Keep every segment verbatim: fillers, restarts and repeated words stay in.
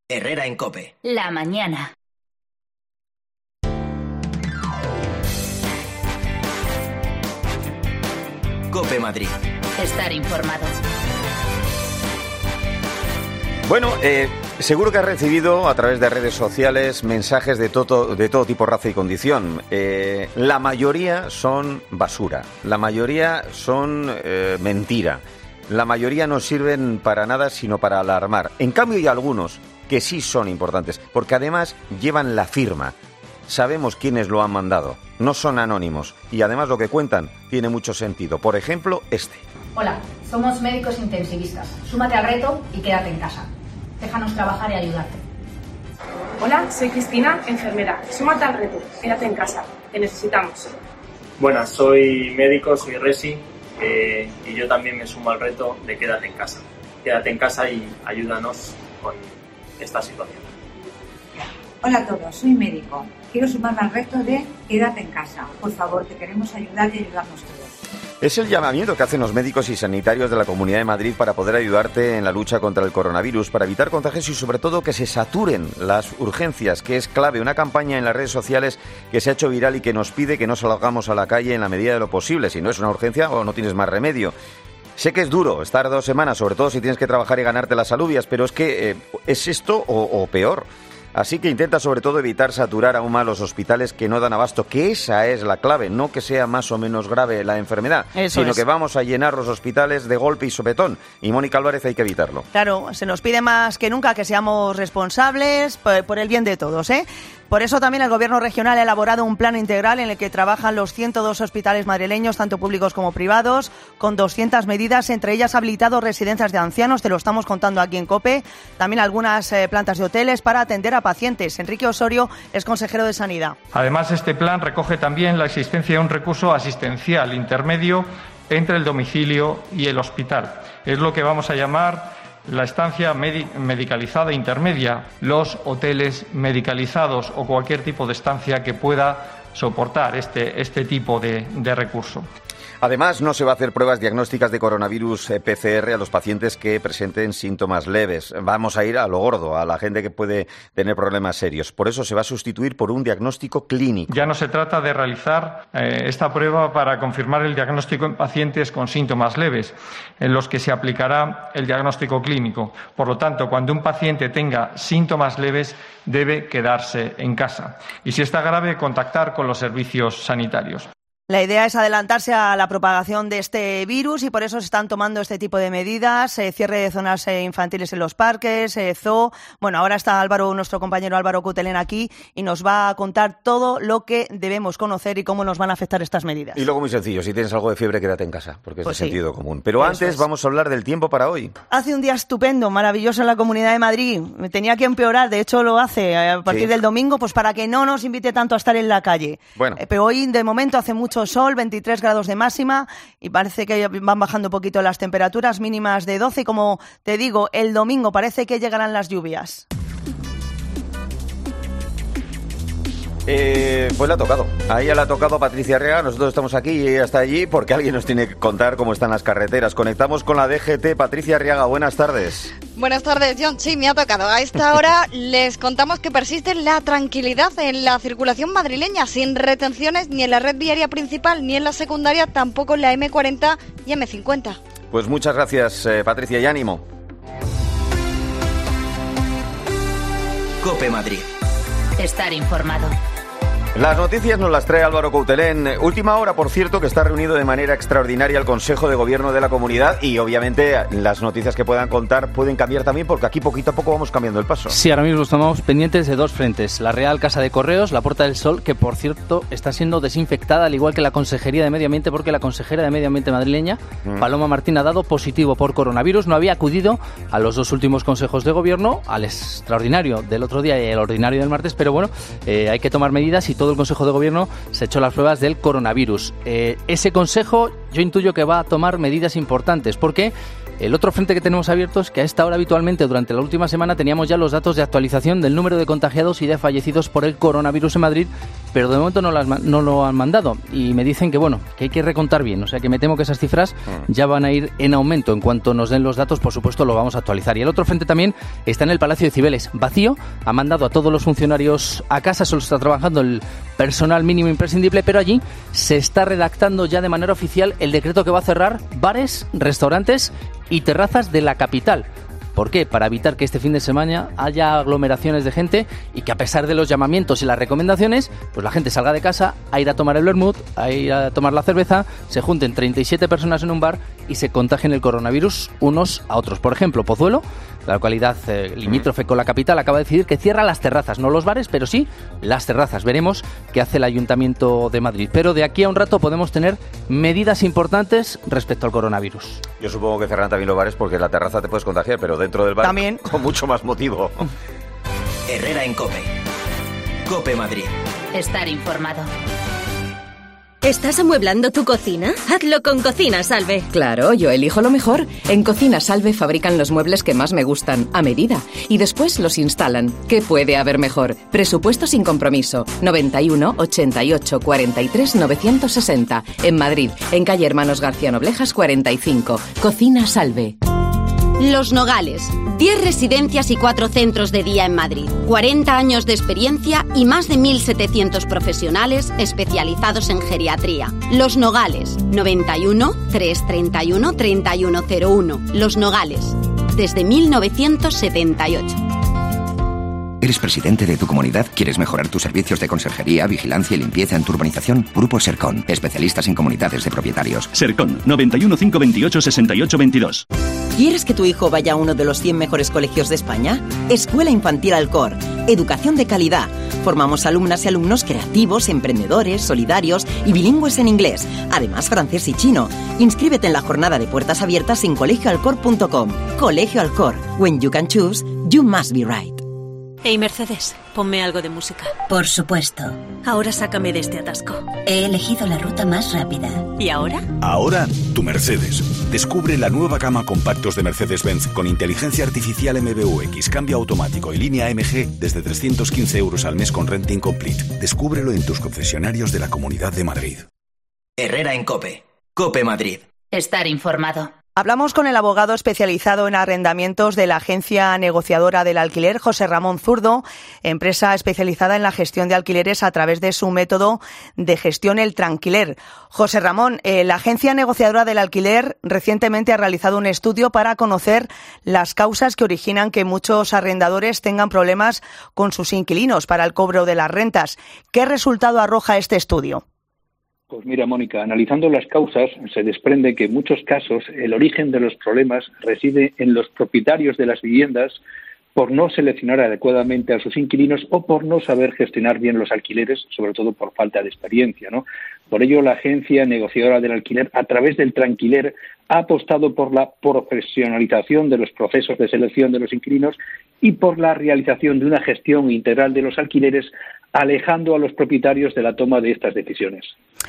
Herrera en COPE. La mañana. COPE Madrid. Estar informado. Bueno, eh, seguro que has recibido a través de redes sociales mensajes de todo, de todo tipo, raza y condición. Eh, la mayoría son basura, la mayoría son eh, mentira, la mayoría no sirven para nada sino para alarmar. En cambio hay algunos que sí son importantes, porque además llevan la firma. Sabemos quiénes lo han mandado, no son anónimos y además lo que cuentan tiene mucho sentido. Por ejemplo, este. Hola, somos médicos intensivistas. Súmate al reto y quédate en casa. Déjanos trabajar y ayudarte. Hola, soy Cristina, enfermera. Súmate al reto, quédate en casa. Te necesitamos. Buenas, soy médico, soy Resi eh, y yo también me sumo al reto de quédate en casa. Quédate en casa y ayúdanos con esta situación. Hola a todos, soy médico. Quiero sumarme al reto de quédate en casa. Por favor, te queremos ayudar y ayudarnos todos. Es el llamamiento que hacen los médicos y sanitarios de la Comunidad de Madrid para poder ayudarte en la lucha contra el coronavirus, para evitar contagios y sobre todo que se saturen las urgencias, que es clave. Una campaña en las redes sociales que se ha hecho viral y que nos pide que no salgamos a la calle en la medida de lo posible. Si no es una urgencia o no tienes más remedio. Sé que es duro estar dos semanas, sobre todo si tienes que trabajar y ganarte las alubias, pero es que eh, es esto o, o peor. Así que intenta sobre todo evitar saturar aún más los hospitales que no dan abasto, que esa es la clave, no que sea más o menos grave la enfermedad, Eso sino es. que vamos a llenar los hospitales de golpe y sopetón. Y Mónica Álvarez, hay que evitarlo. Claro, se nos pide más que nunca que seamos responsables por, por el bien de todos, ¿eh? Por eso también el Gobierno regional ha elaborado un plan integral en el que trabajan los ciento dos hospitales madrileños, tanto públicos como privados, con doscientas medidas, entre ellas habilitado residencias de ancianos, te lo estamos contando aquí en COPE, también algunas eh, plantas de hoteles para atender a pacientes. Enrique Osorio es consejero de Sanidad. Además, este plan recoge también la existencia de un recurso asistencial intermedio entre el domicilio y el hospital. Es lo que vamos a llamar la estancia medi- medicalizada intermedia, los hoteles medicalizados o cualquier tipo de estancia que pueda soportar este, este tipo de, de recurso. Además, no se va a hacer pruebas diagnósticas de coronavirus eh, P C R a los pacientes que presenten síntomas leves. Vamos a ir a lo gordo, a la gente que puede tener problemas serios. Por eso se va a sustituir por un diagnóstico clínico. Ya no se trata de realizar eh, esta prueba para confirmar el diagnóstico en pacientes con síntomas leves, en los que se aplicará el diagnóstico clínico. Por lo tanto, cuando un paciente tenga síntomas leves, debe quedarse en casa. Y si está grave, contactar con los servicios sanitarios. La idea es adelantarse a la propagación de este virus y por eso se están tomando este tipo de medidas, eh, cierre de zonas eh, infantiles en los parques, eh, zoo. Bueno, ahora está Álvaro, nuestro compañero Álvaro Cutelén aquí y nos va a contar todo lo que debemos conocer y cómo nos van a afectar estas medidas. Y luego muy sencillo, si tienes algo de fiebre, quédate en casa, porque Pues es de sí. sentido común. Pero Eso antes es. vamos a hablar del tiempo para hoy. Hace un día estupendo, maravilloso en la Comunidad de Madrid. Tenía que empeorar, de hecho lo hace a partir Sí. del domingo, pues para que no nos invite tanto a estar en la calle. Bueno. Eh, pero hoy de momento hace mucho sol, veintitrés grados de máxima y parece que van bajando un poquito las temperaturas mínimas de doce y como te digo, el domingo parece que llegarán las lluvias. Eh, pues le ha tocado. A ella le ha tocado Patricia Arriaga. Nosotros estamos aquí y ella está allí porque alguien nos tiene que contar cómo están las carreteras. Conectamos con la D G T. Patricia Arriaga, buenas tardes. Buenas tardes, John. Sí, me ha tocado. A esta hora les contamos que persiste la tranquilidad en la circulación madrileña, sin retenciones ni en la red viaria principal ni en la secundaria, tampoco en la eme cuarenta y eme cincuenta. Pues muchas gracias, eh, Patricia, y ánimo. COPE Madrid. Estar informado. Las noticias nos las trae Álvaro Coutelén. Última hora, por cierto, que está reunido de manera extraordinaria el Consejo de Gobierno de la Comunidad y obviamente las noticias que puedan contar pueden cambiar también porque aquí poquito a poco vamos cambiando el paso. Sí, ahora mismo estamos pendientes de dos frentes. La Real Casa de Correos, la Puerta del Sol, que por cierto está siendo desinfectada al igual que la Consejería de Medio Ambiente porque la consejera de Medio Ambiente madrileña, mm. Paloma Martín, ha dado positivo por coronavirus. No había acudido a los dos últimos consejos de Gobierno, al extraordinario del otro día y el ordinario del martes, pero bueno, eh, hay que tomar medidas y todo el Consejo de Gobierno se echó las pruebas del coronavirus. Eh, ese Consejo yo intuyo que va a tomar medidas importantes porque El otro frente que tenemos abierto es que a esta hora habitualmente durante la última semana teníamos ya los datos de actualización del número de contagiados y de fallecidos por el coronavirus en Madrid, pero de momento no, las, no lo han mandado y me dicen que bueno, que hay que recontar bien, o sea que me temo que esas cifras ya van a ir en aumento. En cuanto nos den los datos, por supuesto, lo vamos a actualizar. Y el otro frente también está en el Palacio de Cibeles, vacío, ha mandado a todos los funcionarios a casa, solo está trabajando el personal mínimo imprescindible, pero allí se está redactando ya de manera oficial el decreto que va a cerrar bares, restaurantes y terrazas de la capital. ¿Por qué? Para evitar que este fin de semana haya aglomeraciones de gente y que a pesar de los llamamientos y las recomendaciones, pues la gente salga de casa a ir a tomar el vermut, a ir a tomar la cerveza, se junten treinta y siete personas en un bar y se contagien el coronavirus unos a otros. Por ejemplo, Pozuelo, la localidad eh, limítrofe con la capital, acaba de decidir que cierra las terrazas, no los bares, pero sí las terrazas. Veremos qué hace el Ayuntamiento de Madrid. Pero de aquí a un rato podemos tener medidas importantes respecto al coronavirus. Yo supongo que cerrarán también los bares porque la terraza te puedes contagiar, pero dentro del bar también, con mucho más motivo. Herrera en COPE. COPE Madrid. Estar informado. ¿Estás amueblando tu cocina? Hazlo con Cocina Salve. Claro, yo elijo lo mejor. En Cocina Salve fabrican los muebles que más me gustan, a medida, y después los instalan. ¿Qué puede haber mejor? Presupuesto sin compromiso. noventa y uno, ochenta y ocho, cuarenta y tres, novecientos sesenta. En Madrid, en calle Hermanos García Noblejas cuarenta y cinco. Cocina Salve. Los Nogales. diez residencias y cuatro centros de día en Madrid. cuarenta años de experiencia y más de mil setecientos profesionales especializados en geriatría. Los Nogales. noventa y uno, trescientos treinta y uno, treinta y uno cero uno. Los Nogales. Desde mil novecientos setenta y ocho. ¿Eres presidente de tu comunidad? ¿Quieres mejorar tus servicios de conserjería, vigilancia y limpieza en tu urbanización? Grupo Sercon, especialistas en comunidades de propietarios. Sercon, noventa y uno, cinco veintiocho, sesenta y ocho veintidós. ¿Quieres que tu hijo vaya a uno de los cien mejores colegios de España? Escuela Infantil Alcor. Educación de calidad. Formamos alumnas y alumnos creativos, emprendedores, solidarios y bilingües en inglés. Además, francés y chino. Inscríbete en la jornada de puertas abiertas en colegio alcor punto com. Colegio Alcor. When you can choose, you must be right. Hey, Mercedes, ponme algo de música. Por supuesto. Ahora sácame de este atasco. He elegido la ruta más rápida. ¿Y ahora? Ahora, tu Mercedes. Descubre la nueva gama compactos de Mercedes-Benz con inteligencia artificial M B U X, cambio automático y línea M G desde trescientos quince euros al mes con renting complete. Descúbrelo en tus concesionarios de la Comunidad de Madrid. Herrera en COPE. COPE Madrid. Estar informado. Hablamos con el abogado especializado en arrendamientos de la agencia negociadora del alquiler, José Ramón Zurdo, empresa especializada en la gestión de alquileres a través de su método de gestión, el Tranquiler. José Ramón, eh, la agencia negociadora del alquiler recientemente ha realizado un estudio para conocer las causas que originan que muchos arrendadores tengan problemas con sus inquilinos para el cobro de las rentas. ¿Qué resultado arroja este estudio? Pues mira, Mónica, analizando las causas, se desprende que en muchos casos el origen de los problemas reside en los propietarios de las viviendas por no seleccionar adecuadamente a sus inquilinos o por no saber gestionar bien los alquileres, sobre todo por falta de experiencia, ¿no? Por ello, la agencia negociadora del alquiler, a través del Tranquiler, ha apostado por la profesionalización de los procesos de selección de los inquilinos y por la realización de una gestión integral de los alquileres, alejando a los propietarios de la toma de estas decisiones.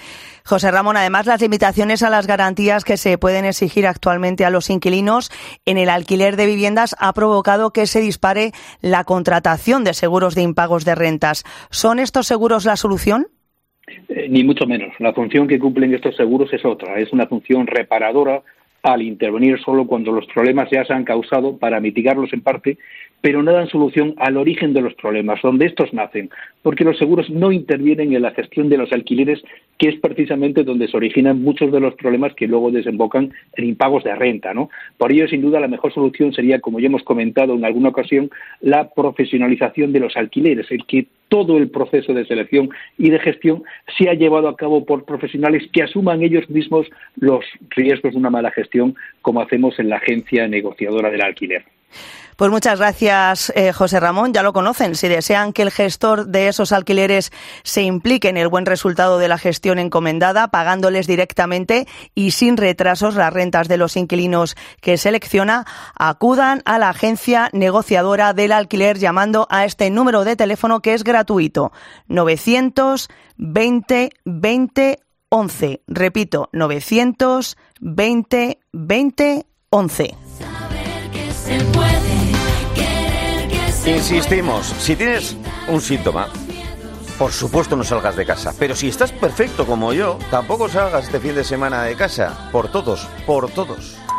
José Ramón, además, las limitaciones a las garantías que se pueden exigir actualmente a los inquilinos en el alquiler de viviendas ha provocado que se dispare la contratación de seguros de impagos de rentas. ¿Son estos seguros la solución? Eh, ni mucho menos. La función que cumplen estos seguros es otra. Es una función reparadora al intervenir solo cuando los problemas ya se han causado para mitigarlos en parte, pero no dan solución al origen de los problemas, donde estos nacen, porque los seguros no intervienen en la gestión de los alquileres, que es precisamente donde se originan muchos de los problemas que luego desembocan en impagos de renta, ¿no? Por ello, sin duda, la mejor solución sería, como ya hemos comentado en alguna ocasión, la profesionalización de los alquileres, el que todo el proceso de selección y de gestión sea llevado a cabo por profesionales que asuman ellos mismos los riesgos de una mala gestión, como hacemos en la agencia negociadora del alquiler. Pues muchas gracias, eh, José Ramón. Ya lo conocen. Si desean que el gestor de esos alquileres se implique en el buen resultado de la gestión encomendada, pagándoles directamente y sin retrasos las rentas de los inquilinos que selecciona, acudan a la agencia negociadora del alquiler llamando a este número de teléfono que es gratuito, novecientos veinte veinte once. Repito, novecientos veinte veinte once. se puede querer que se Insistimos, si tienes un síntoma, por supuesto no salgas de casa. Pero si estás perfecto como yo, tampoco salgas este fin de semana de casa. Por todos, por todos.